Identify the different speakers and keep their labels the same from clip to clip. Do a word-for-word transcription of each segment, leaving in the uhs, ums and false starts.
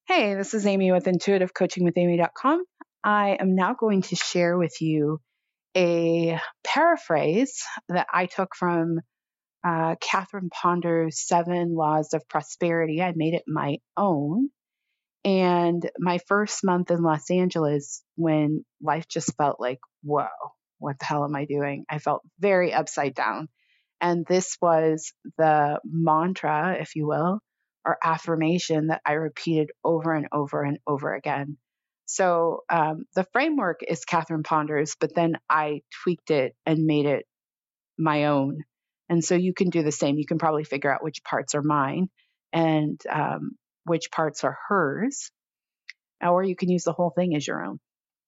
Speaker 1: Hey, this is Amy with intuitive coaching with amy dot com. I am now going to share with you a paraphrase that I took from uh, Catherine Ponder's Seven Laws of Prosperity. I made it my own. And my first month in Los Angeles, when life just felt like, whoa, what the hell am I doing? I felt very upside down. And this was the mantra, if you will, or affirmation that I repeated over and over and over again. So um, the framework is Catherine Ponder's, but then I tweaked it and made it my own. And so you can do the same. You can probably figure out which parts are mine and um, which parts are hers, or you can use the whole thing as your own.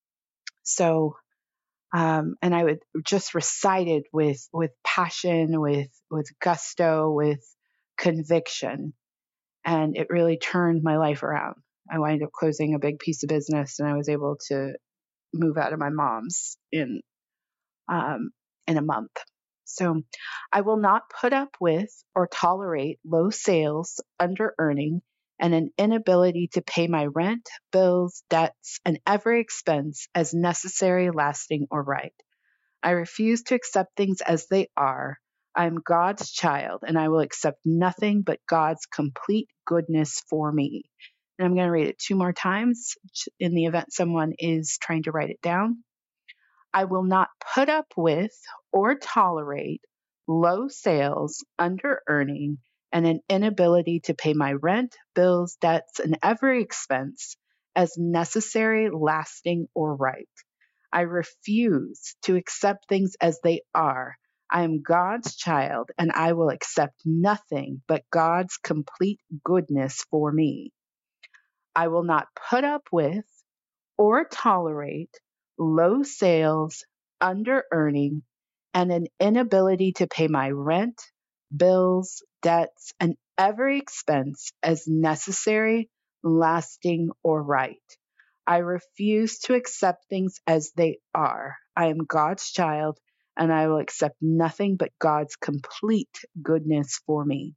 Speaker 1: So um, and I would just recite it with with passion, with with gusto, with conviction, and it really turned my life around. I wound up closing a big piece of business, and I was able to move out of my mom's in um, in a month. So I will not put up with or tolerate low sales, under earning, and an inability to pay my rent, bills, debts, and every expense as necessary, lasting, or right. I refuse to accept things as they are. I am God's child, and I will accept nothing but God's complete goodness for me. And I'm going to read it two more times in the event someone is trying to write it down. I will not put up with or tolerate low sales, under earning, and an inability to pay my rent, bills, debts, and every expense as necessary, lasting, or right. I refuse to accept things as they are. I am God's child, and I will accept nothing but God's complete goodness for me. I will not put up with or tolerate low sales, under earning, and an inability to pay my rent, bills, debts, and every expense as necessary, lasting, or right. I refuse to accept things as they are. I am God's child, and I will accept nothing but God's complete goodness for me.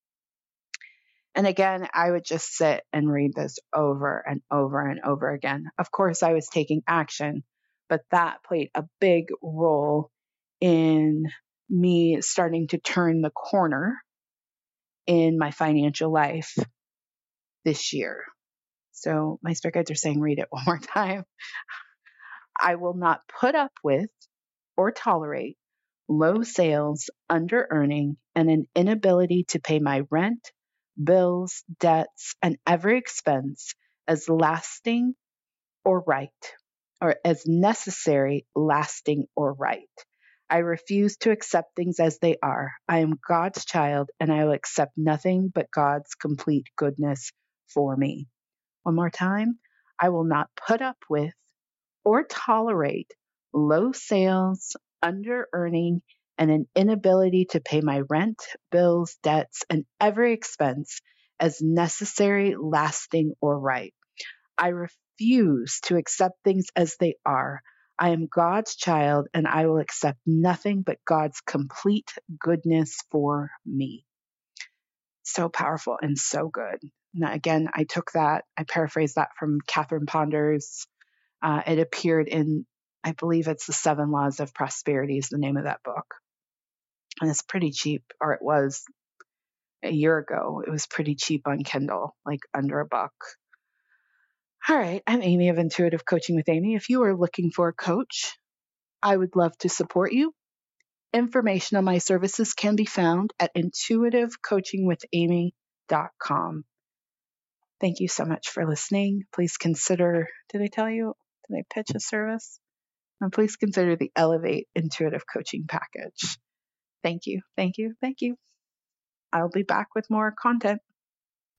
Speaker 1: And again, I would just sit and read this over and over and over again. Of course, I was taking action, but that played a big role in me starting to turn the corner in my financial life this year. So my spirit guides are saying, read it one more time. I will not put up with or tolerate low sales, under earning, and an inability to pay my rent, bills, debts, and every expense as lasting or right, or as necessary, lasting, or right. I refuse to accept things as they are. I am God's child, and I will accept nothing but God's complete goodness for me. One more time. I will not put up with or tolerate low sales, under earning, and an inability to pay my rent, bills, debts, and every expense as necessary, lasting, or right. I refuse to accept things as they are. I am God's child, and I will accept nothing but God's complete goodness for me. So powerful and so good. Now, again, I took that, I paraphrased that from Catherine Ponder's. Uh, it appeared in, I believe it's The Seven Laws of Prosperity is the name of that book. And it's pretty cheap, or it was a year ago. It was pretty cheap on Kindle, like under a buck. All right, I'm Amy of Intuitive Coaching with Amy. If you are looking for a coach, I would love to support you. Information on my services can be found at intuitive coaching with amy dot com. Thank you so much for listening. Please consider, did I tell you, did I pitch a service? And please consider the Elevate Intuitive Coaching Package. Thank you, thank you, thank you. I'll be back with more content.